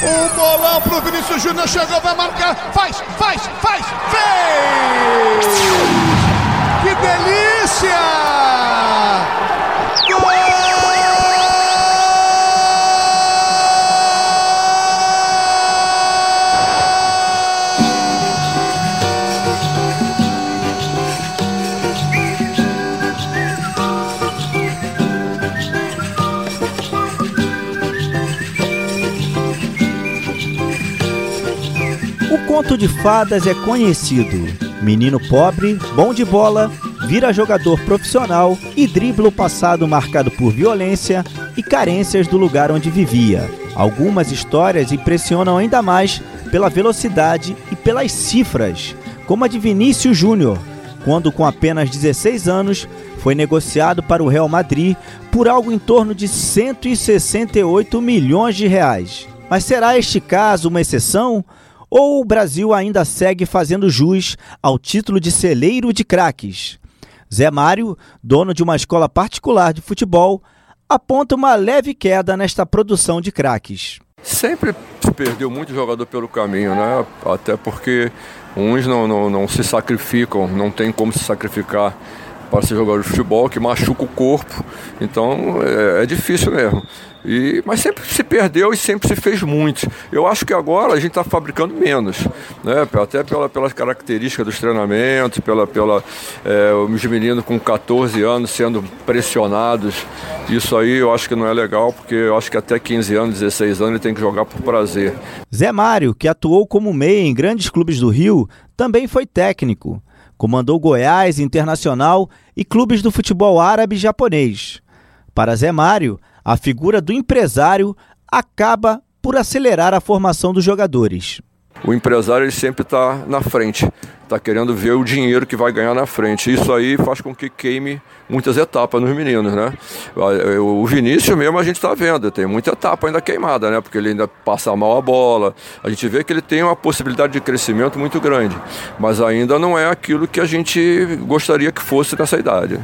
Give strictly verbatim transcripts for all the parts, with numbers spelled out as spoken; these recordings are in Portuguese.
O bolão pro Vinícius Júnior, chegou, vai marcar, faz, faz, faz, fez! Que delícia! Gol! O conto de fadas é conhecido. Menino pobre, bom de bola, vira jogador profissional e dribla o passado marcado por violência e carências do lugar onde vivia. Algumas histórias impressionam ainda mais pela velocidade e pelas cifras, como a de Vinícius Júnior, quando com apenas dezesseis anos foi negociado para o Real Madrid por algo em torno de cento e sessenta e oito milhões de reais. Mas será este caso uma exceção? Ou o Brasil ainda segue fazendo jus ao título de celeiro de craques? Zé Mário, dono de uma escola particular de futebol, aponta uma leve queda nesta produção de craques. Sempre se perdeu muito jogador pelo caminho, né? Até porque uns não, não, não se sacrificam, não tem como se sacrificar para ser jogador de futebol, que machuca o corpo, então é, é difícil mesmo. E, mas sempre se perdeu e sempre se fez muito. Eu acho que agora a gente está fabricando menos, né? Até pela, pelas características dos treinamentos, pela, pela, é, os meninos com catorze anos sendo pressionados. Isso aí eu acho que não é legal, porque eu acho que até quinze anos, dezesseis anos ele tem que jogar por prazer. Zé Mário, que atuou como meia em grandes clubes do Rio, também foi técnico. Comandou Goiás, Internacional e clubes do futebol árabe e japonês. Para Zé Mário, a figura do empresário acaba por acelerar a formação dos jogadores. O empresário ele sempre está na frente, está querendo ver o dinheiro que vai ganhar na frente. Isso aí faz com que queime muitas etapas nos meninos, né? O Vinícius mesmo a gente está vendo, tem muita etapa ainda queimada, né? Porque ele ainda passa mal a bola. A gente vê que ele tem uma possibilidade de crescimento muito grande, mas ainda não é aquilo que a gente gostaria que fosse nessa idade.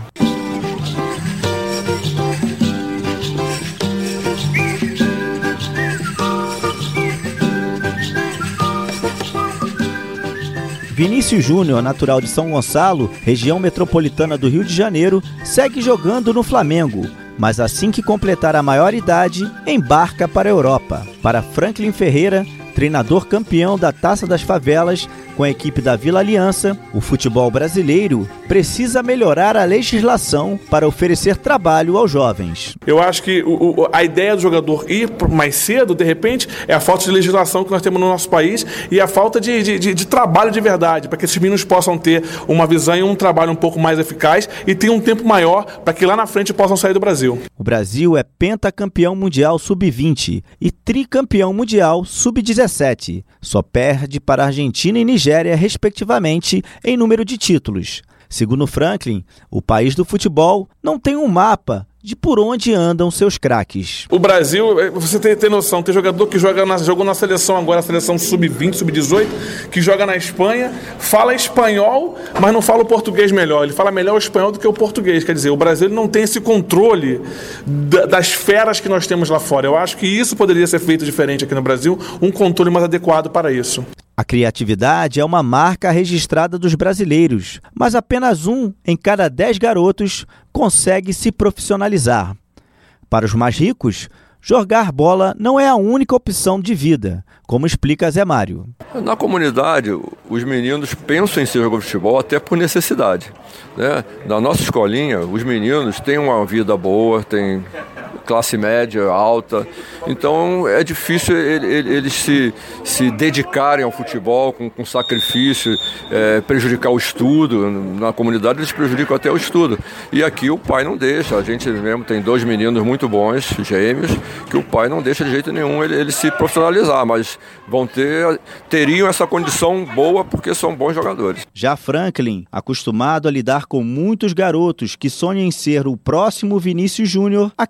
Vinícius Júnior, natural de São Gonçalo, região metropolitana do Rio de Janeiro, segue jogando no Flamengo, mas assim que completar a maioridade, embarca para a Europa. Para Franklin Ferreira, treinador campeão da Taça das Favelas com a equipe da Vila Aliança, o futebol brasileiro precisa melhorar a legislação para oferecer trabalho aos jovens. Eu acho que o, o, a ideia do jogador ir mais cedo, de repente, é a falta de legislação que nós temos no nosso país e a falta de, de, de, de trabalho de verdade, para que esses meninos possam ter uma visão e um trabalho um pouco mais eficaz e tenham um tempo maior para que lá na frente possam sair do Brasil. O Brasil é pentacampeão mundial sub vinte e tricampeão mundial sub dezessete. Só perde para a Argentina e Nigéria, respectivamente, em número de títulos. Segundo Franklin, o país do futebol não tem um mapa de por onde andam seus craques. O Brasil, você tem, tem noção, tem jogador que joga na, jogou na seleção agora, a seleção sub vinte, sub dezoito, que joga na Espanha, fala espanhol, mas não fala o português melhor. Ele fala melhor o espanhol do que o português. Quer dizer, o Brasil não tem esse controle da, das feras que nós temos lá fora. Eu acho que isso poderia ser feito diferente aqui no Brasil, um controle mais adequado para isso. A criatividade é uma marca registrada dos brasileiros, mas apenas um em cada dez garotos consegue se profissionalizar. Para os mais ricos, jogar bola não é a única opção de vida, como explica Zé Mário. Na comunidade, os meninos pensam em ser jogador de futebol até por necessidade, né? Na nossa escolinha, os meninos têm uma vida boa, têm classe média, alta, então é difícil eles se, se dedicarem ao futebol com, com sacrifício, é, prejudicar o estudo. Na comunidade eles prejudicam até o estudo, e aqui o pai não deixa. A gente mesmo tem dois meninos muito bons, gêmeos, que o pai não deixa de jeito nenhum ele, ele se profissionalizar, mas vão ter, teriam essa condição boa porque são bons jogadores. Já Franklin, acostumado a lidar com muitos garotos que sonham em ser o próximo Vinícius Júnior, acredita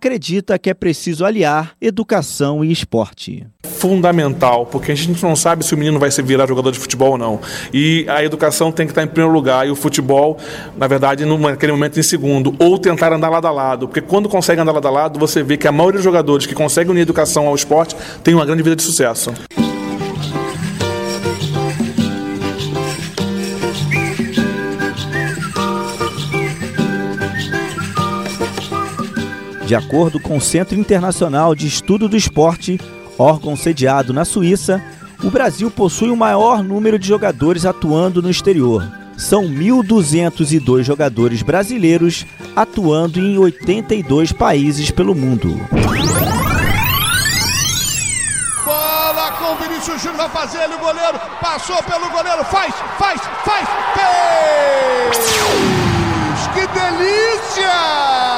acredita que é preciso aliar educação e esporte. Fundamental, porque a gente não sabe se o menino vai se virar jogador de futebol ou não. E a educação tem que estar em primeiro lugar, e o futebol, na verdade, naquele momento em segundo, ou tentar andar lado a lado, porque quando consegue andar lado a lado, você vê que a maioria dos jogadores que conseguem unir a educação ao esporte tem uma grande vida de sucesso. De acordo com o Centro Internacional de Estudo do Esporte, órgão sediado na Suíça, o Brasil possui o maior número de jogadores atuando no exterior. São mil duzentos e dois jogadores brasileiros atuando em oitenta e dois países pelo mundo. Bola com o Vinícius Júnior, vai fazer ele, o goleiro passou pelo goleiro, faz, faz, faz, fez! Que delícia!